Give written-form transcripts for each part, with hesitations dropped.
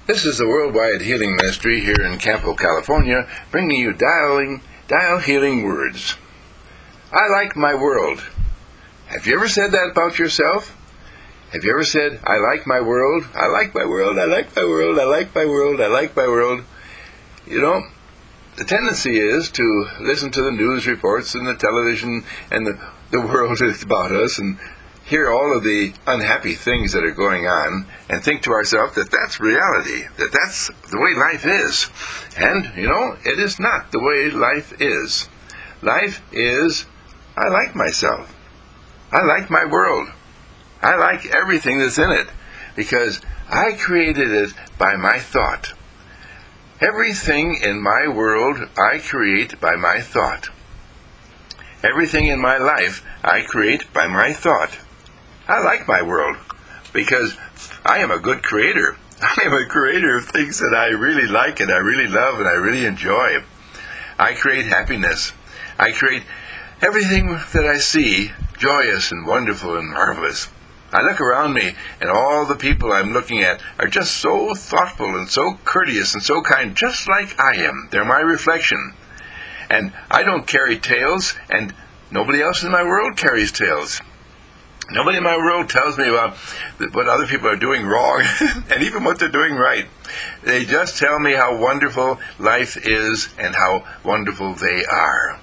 This is the Worldwide Healing Ministry here in Campo, California, bringing you dial healing words. I like my world. Have you ever said that about yourself? Have you ever said, I like my world, I like my world, I like my world, I like my world, I like my world? You know, the tendency is to listen to the news reports and the television and the world is about us and hear all of the unhappy things that are going on and think to ourselves that that's reality, that that's the way life is. And, it is not the way life is. Life is, I like myself. I like my world. I like everything that's in it because I created it by my thought. Everything in my world I create by my thought. Everything in my life I create by my thought. I like my world because I am a good creator. I am a creator of things that I really like and I really love and I really enjoy. I create happiness. I create everything that I see joyous and wonderful and marvelous. I look around me and all the people I'm looking at are just so thoughtful and so courteous and so kind, just like I am. They're my reflection. And I don't carry tails, and nobody else in my world carries tails. Nobody in my world tells me about what other people are doing wrong, and even what they're doing right. They just tell me how wonderful life is and how wonderful they are.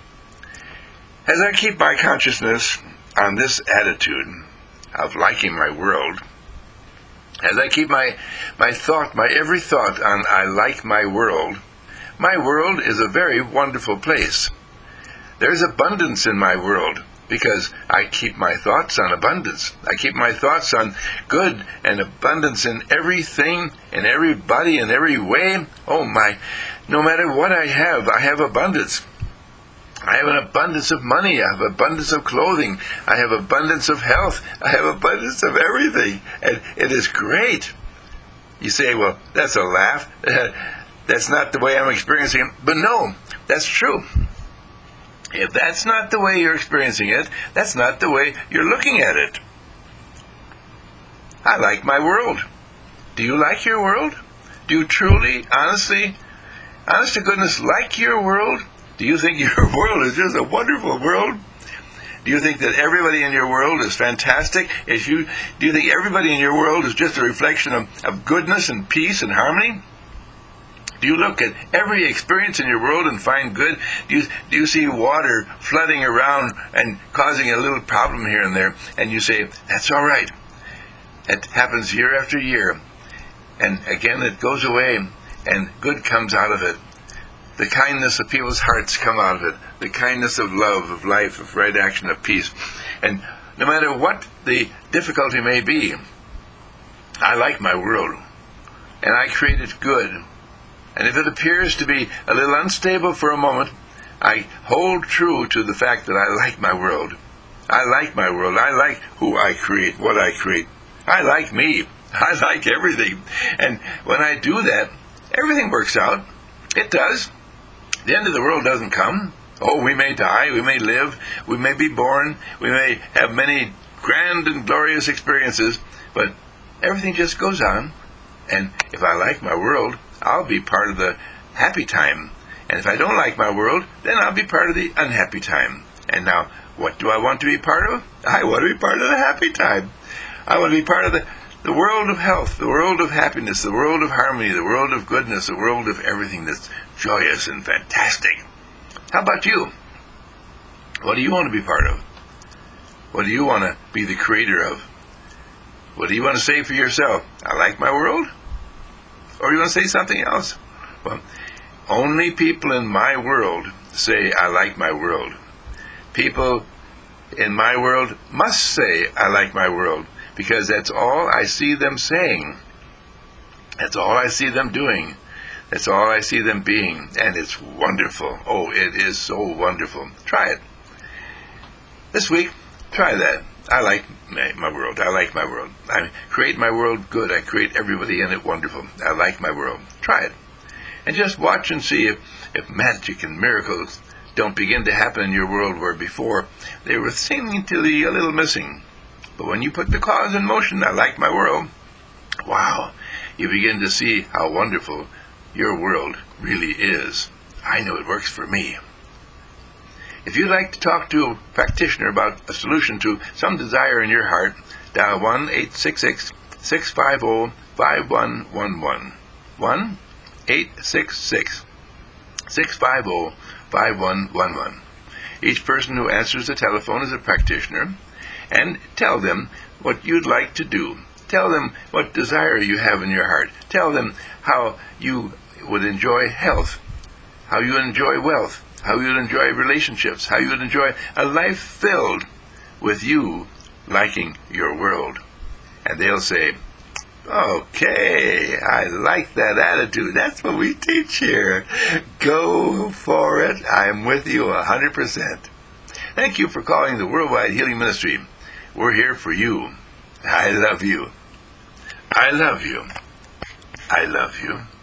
As I keep my consciousness on this attitude of liking my world, as I keep my every thought on I like my world is a very wonderful place. There's abundance in my world because I keep my thoughts on abundance. I keep my thoughts on good and abundance in everything, in everybody, in every way. Oh my, no matter what I have abundance. I have an abundance of money. I have abundance of clothing. I have abundance of health. I have abundance of everything. And it is great. You say, well, that's a laugh. That's not the way I'm experiencing it. But no, that's true. If that's not the way you're experiencing it, that's not the way you're looking at it. I like my world. Do you like your world? Do you truly, honest to goodness, like your world? Do you think your world is just a wonderful world? Do you think that everybody in your world is fantastic? Do you think everybody in your world is just a reflection of goodness and peace and harmony? Do you look at every experience in your world and find good? Do you see water flooding around and causing a little problem here and there, and you say, that's all right. It happens year after year. And again, it goes away, and good comes out of it. The kindness of people's hearts come out of it. The kindness of love, of life, of right action, of peace. And no matter what the difficulty may be, I like my world. And I create it good. And if it appears to be a little unstable for a moment, I hold true to the fact that I like my world. I like my world. I like who I create, what I create. I like me. I like everything. And when I do that, everything works out. It does. The end of the world doesn't come. Oh, we may die, we may live, we may be born, we may have many grand and glorious experiences, but everything just goes on. And if I like my world, I'll be part of the happy time. And if I don't like my world, then I'll be part of the unhappy time. And now, what do I want to be part of? I want to be part of the happy time. I want to be part of the world of health, the world of happiness, the world of harmony, the world of goodness, the world of everything that's joyous and fantastic. How about you? What do you want to be part of? What do you want to be the creator of? What do you want to say for yourself? I like my world? Or you want to say something else? Well, only people in my world say, I like my world. People in my world must say, I like my world, because that's all I see them saying. That's all I see them doing. That's all I see them being. And it's wonderful. Oh, it is so wonderful. Try it. This week, try that. I like my world. I like my world. I create my world good. I create everybody in it wonderful. I like my world. Try it. And just watch and see if magic and miracles don't begin to happen in your world where before they were seeming to be a little missing. But when you put the cause in motion, I like my world, wow, you begin to see how wonderful your world really is. I know it works for me. If you'd like to talk to a practitioner about a solution to some desire in your heart, dial 1-866-650-5111. 1-866-650-5111. Each person who answers the telephone is a practitioner, and tell them what you'd like to do. Tell them what desire you have in your heart. Tell them how you would enjoy health, how you would enjoy wealth, how you would enjoy relationships, how you would enjoy a life filled with you liking your world. And they'll say, okay, I like that attitude. That's what we teach here. Go for it. I'm with you 100%. Thank you for calling the Worldwide Healing Ministry. We're here for you. I love you. I love you. I love you.